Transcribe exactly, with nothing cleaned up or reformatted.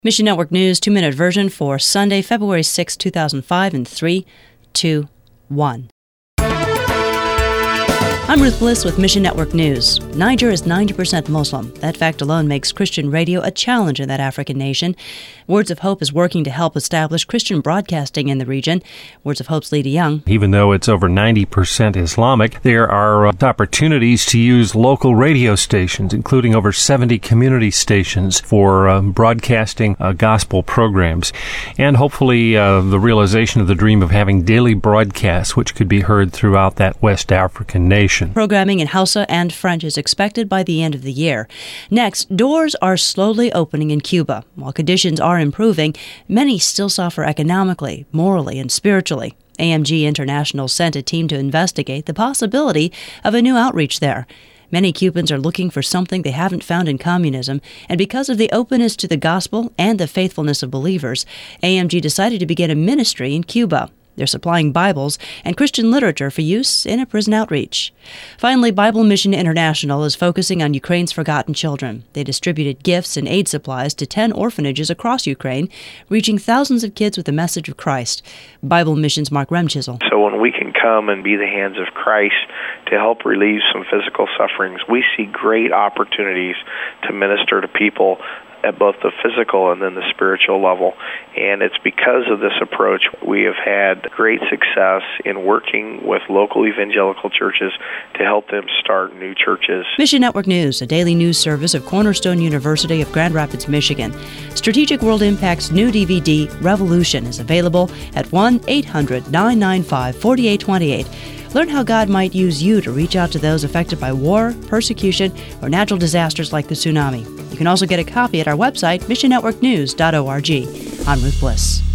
Mission Network News two-minute version for Sunday, February sixth, two thousand five, in three, two, one. I'm Ruth Bliss with Mission Network News. Niger is ninety percent Muslim. That fact alone makes Christian radio a challenge in that African nation. Words of Hope is working to help establish Christian broadcasting in the region. Words of Hope's Lee DeYoung. Even though it's over ninety percent Islamic, there are uh, opportunities to use local radio stations, including over seventy community stations for uh, broadcasting uh, gospel programs. And hopefully uh, the realization of the dream of having daily broadcasts, which could be heard throughout that West African nation. Programming in Hausa and French is expected by the end of the year. Next, doors are slowly opening in Cuba. While conditions are improving, many still suffer economically, morally, and spiritually. A M G International sent a team to investigate the possibility of a new outreach there. Many Cubans are looking for something they haven't found in communism, and because of the openness to the gospel and the faithfulness of believers, A M G decided to begin a ministry in Cuba. They're supplying Bibles and Christian literature for use in a prison outreach. Finally, Bible Mission International is focusing on Ukraine's forgotten children. They distributed gifts and aid supplies to ten orphanages across Ukraine, reaching thousands of kids with the message of Christ. Bible Mission's Mark Remchisel. So when we can come and be the hands of Christ to help relieve some physical sufferings, we see great opportunities to minister to people at both the physical and then the spiritual level. And it's because of this approach we have had great success in working with local evangelical churches to help them start new churches. Mission Network News, a daily news service of Cornerstone University of Grand Rapids, Michigan. Strategic World Impact's new D V D, Revolution, is available at one eight hundred nine nine five four eight two eight. Learn how God might use you to reach out to those affected by war, persecution, or natural disasters like the tsunami. You can also get a copy at our website, mission network news dot org. I'm Ruth Bliss.